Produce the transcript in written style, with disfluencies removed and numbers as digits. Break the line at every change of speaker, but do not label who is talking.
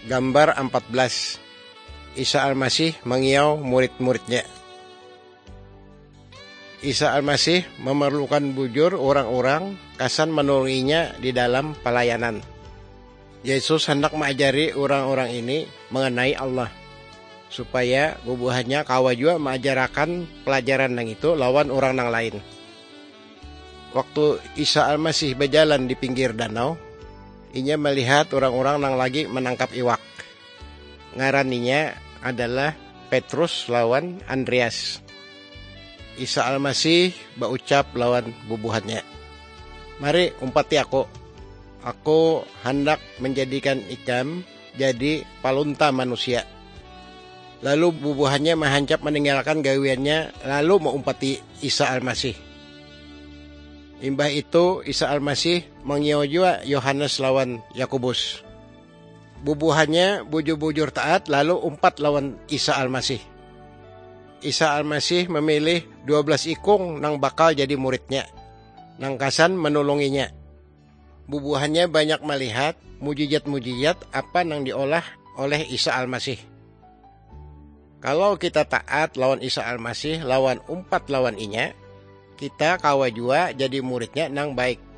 Gambar 14. Isa Al-Masih mengiau murid-muridnya. Isa Al-Masih memerlukan bujur orang-orang kasan menolonginya di dalam pelayanan. Yesus hendak mengajari orang-orang ini mengenai Allah, supaya bubuhannya kawa juga mengajarkan pelajaran yang itu lawan orang yang lain. Waktu Isa Al-Masih berjalan di pinggir danau, inya melihat orang-orang yang lagi menangkap iwak. Ngaraninya adalah Petrus lawan Andreas. Isa Al-Masih berucap lawan bubuhannya, "Mari umpati aku. Aku hendak menjadikan ikam jadi palunta manusia." Lalu bubuhannya menghancap meninggalkan gawiannya, lalu mengumpati Isa Al-Masih. Imbah itu Isa Al-Masih mengiau juga Yohanes lawan Yakobus. Bubuhannya bujur-bujur taat lalu umpat lawan Isa Al-Masih. Isa Al-Masih memilih 12 ikung nang bakal jadi muridnya, nang kasan menolonginya. Bubuhannya banyak melihat mujizat-mujizat apa nang diolah oleh Isa Al-Masih. Kalau kita taat lawan Isa Al-Masih, lawan umpat lawan inya, kita kawa jua jadi muridnya nang baik.